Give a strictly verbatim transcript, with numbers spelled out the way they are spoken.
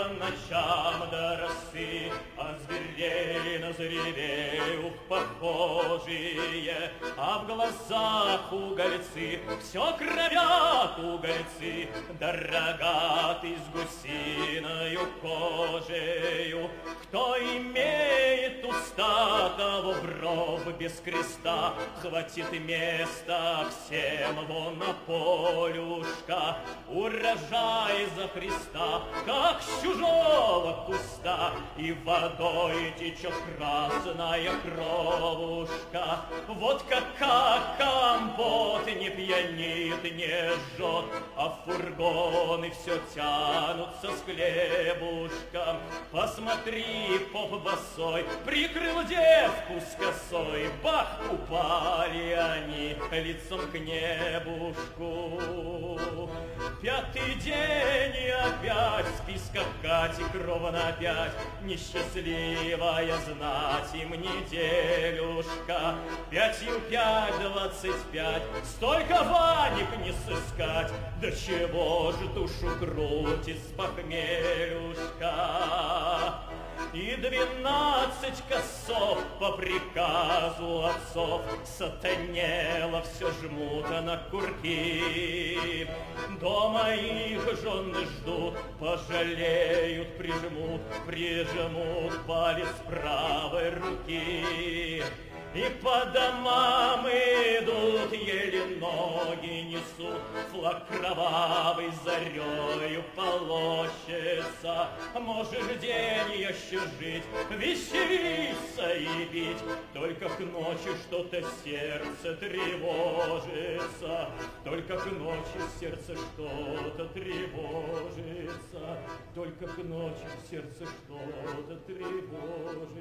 по ночам до росы, от зверей на зверей ух похожие, а в глазах угольцы, все кровят угольцы, да рогатый с гусиною кожею. Кто имеет уста, того в ров без креста хватит места всем вон на полюшка. Урожай за Христа, как с чужого куста, и водой течет красная кровушка. Водка как компот, не пьянит, не жжет, а фургоны все тянутся с хлебушком. Посмотри, поп босой, прикрыл девку с косой, бах, упали они лицом к небушку. Пятый день и опять спи скакать, и кровно опять несчастливая знать им неделюшка. Пятью пять, двадцать пять, столько Ванек не сыскать, до чего же душу крутит с похмелюшка. И двенадцать косов по приказу отцов сатанело все жмут на курки. Дома их жены ждут, пожалеют, прижмут, прижмут палец правой руки. И по домам идут, еле ноги несут, флаг кровавый зарею полощется. Можешь день еще жить, веселиться и пить, только к ночи что-то сердце тревожится, только к ночи сердце что-то тревожится, только к ночи сердце что-то тревожится.